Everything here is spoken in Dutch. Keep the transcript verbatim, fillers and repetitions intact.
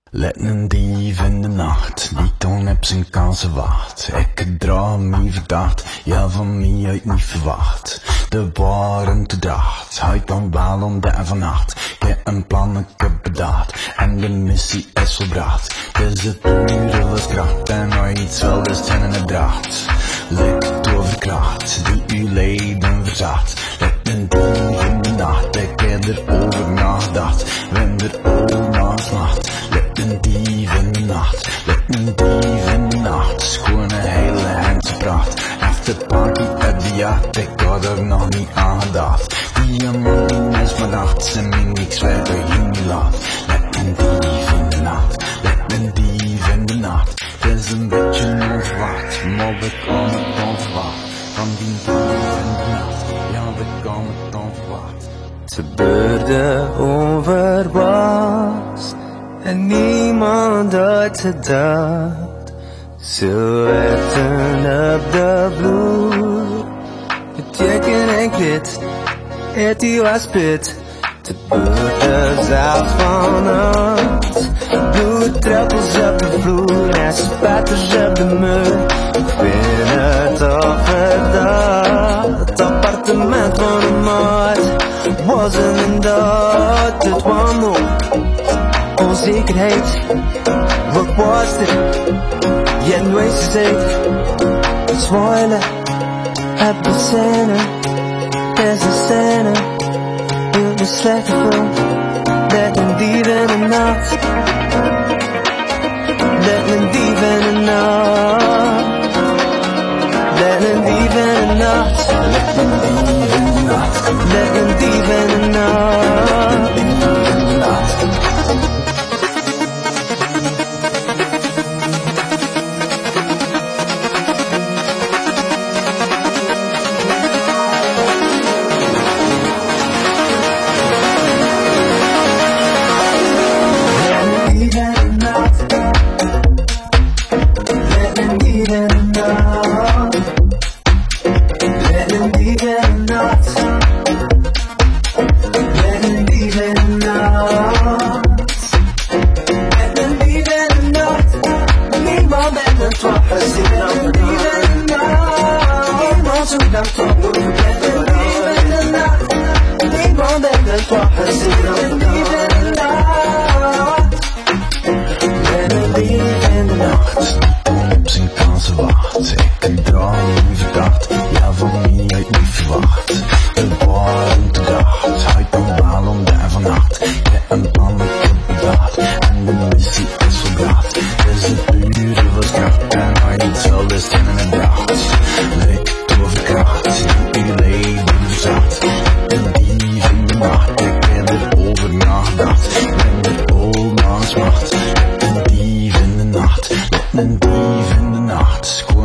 Let een dief in de nacht, die toon heb zijn kansen wacht. Ik draai me verdacht, ja van mij uit niet verwacht. De waren toedacht, hij dan wel om de vannacht. Ik heb een plannetje bedacht, en de missie is volbracht. Dus het pure was kracht, en hij iets wel de zin in het draagt. Lik doorverkracht, die uw leden verzacht. Let een dief in de nacht, ik heb erover nagedacht. Wenn er oog naast nacht. Een dief in de nacht, let een dief in de nacht. Schoon een hele Hengse pracht. Efter party uit de jacht, ik had er nog niet aan gedacht. Die man is mijn nacht, ze me niks verder in die laat. Let een dief in de nacht, let een dief in de nacht. Het is een beetje onverwacht, maar we komen het onverwacht. Van die dief in de nacht, ja we komen het onverwacht. Het gebeurde onverwachts en niemand had het dacht. Zo effen op de vloer, het teken en klit, het die was pit. Het gebeurde zelfs vannacht, bloeddruppels op de vloer en spatters op de muur. Ik vind het overdag, het appartement van een maat was een dood, het wanhoop. Onzekerheid, wat was dit? Je nooit steeds zwoelen, heb de scène, is een scène, wil de slechte film, let een dief in de nacht, let een dief in de nacht, let een dief in de nacht, Let een dief in de nacht, let een dief in de nacht. in de nacht. Op zijn kansen wacht, ik draai me verdacht, ja van mij uit niet verwacht. De waren toedacht, hij dan wel om de vannacht. Ja een plannetje bedacht, en de missie is volbracht. Dus het pure was kracht, en hij niet zal de zin in het draagt. Lik doorverkracht, die uw leden verzacht. Een dief in de nacht, ik heb erover nagedacht. Ben er oog naast macht, een dief in de nacht, een dief in de nacht.